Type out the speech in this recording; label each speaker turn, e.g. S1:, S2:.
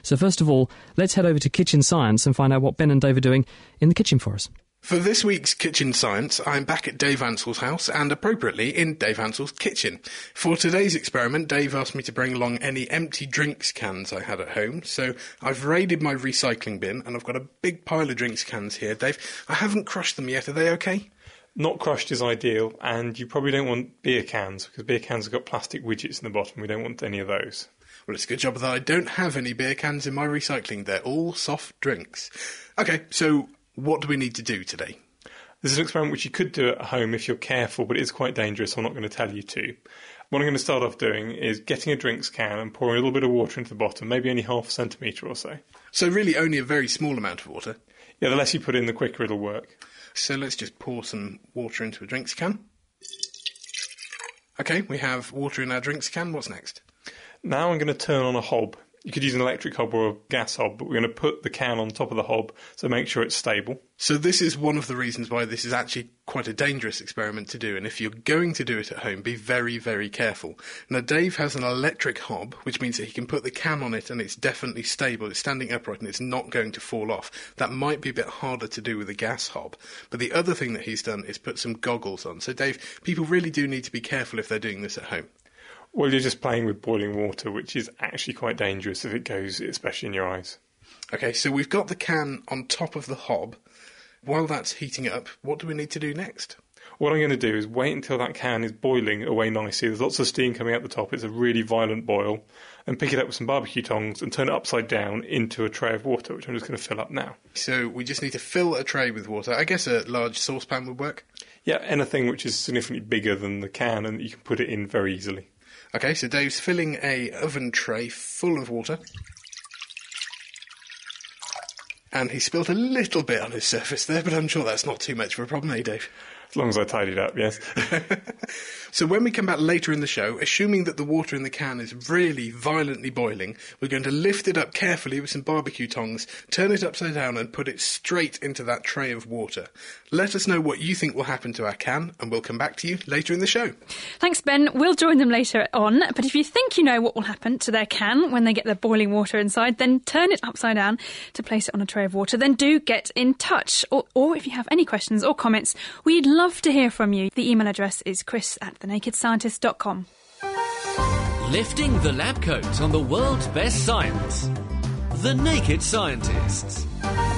S1: So first of all, let's head over to Kitchen Science and find out what Ben and Dave are doing in the kitchen for us.
S2: For this week's Kitchen Science, I'm back at Dave Ansell's house and, appropriately, in Dave Ansell's kitchen. For today's experiment, Dave asked me to bring along any empty drinks cans I had at home, so I've raided my recycling bin and I've got a big pile of drinks cans here. Dave, I haven't crushed them yet. Are they okay?
S3: Not crushed is ideal, and you probably don't want beer cans, because beer cans have got plastic widgets in the bottom. We don't want any of those.
S2: Well, it's a good job that I don't have any beer cans in my recycling. They're all soft drinks. Okay, so what do we need to do today?
S3: This is an experiment which you could do at home if you're careful, but it is quite dangerous, so I'm not going to tell you to. What I'm going to start off doing is getting a drinks can and pouring a little bit of water into the bottom, maybe only half a centimetre or so.
S2: So really only a very small amount of water?
S3: Yeah, the less you put in, the quicker it'll work.
S2: So let's just pour some water into a drinks can. Okay, we have water in our drinks can. What's next?
S3: Now I'm going to turn on a hob. You could use an electric hob or a gas hob, but we're going to put the can on top of the hob to make sure it's stable.
S2: So this is one of the reasons why this is actually quite a dangerous experiment to do, and if you're going to do it at home, be very, very careful. Now, Dave has an electric hob, which means that he can put the can on it and it's definitely stable, it's standing upright and it's not going to fall off. That might be a bit harder to do with a gas hob. But the other thing that he's done is put some goggles on. So, Dave, people really do need to be careful if they're doing this at home.
S3: Well, you're just playing with boiling water, which is actually quite dangerous if it goes, especially in your eyes.
S2: Okay, so we've got the can on top of the hob. While that's heating up, what do we need to do next?
S3: What I'm going to do is wait until that can is boiling away nicely. There's lots of steam coming out the top. It's a really violent boil. And pick it up with some barbecue tongs and turn it upside down into a tray of water, which I'm just going to fill up now.
S2: So we just need to fill a tray with water. I guess a large saucepan would work?
S3: Yeah, anything which is significantly bigger than the can, and you can put it in very easily.
S2: Okay, so Dave's filling a oven tray full of water. And he spilt a little bit on his surface there, but I'm sure that's not too much of a problem, eh, Dave?
S3: As long as I tidy it up, yes.
S2: So when we come back later in the show, assuming that the water in the can is really violently boiling, we're going to lift it up carefully with some barbecue tongs, turn it upside down and put it straight into that tray of water. Let us know what you think will happen to our can, and we'll come back to you later in the show.
S4: Thanks, Ben. We'll join them later on. But if you think you know what will happen to their can when they get the boiling water inside, then turn it upside down to place it on a tray of water. Then do get in touch. Or if you have any questions or comments, we'd love to hear from you. The email address is chris@thenakedscientist.com.
S5: Lifting the lab coat on the world's best science. The Naked Scientists.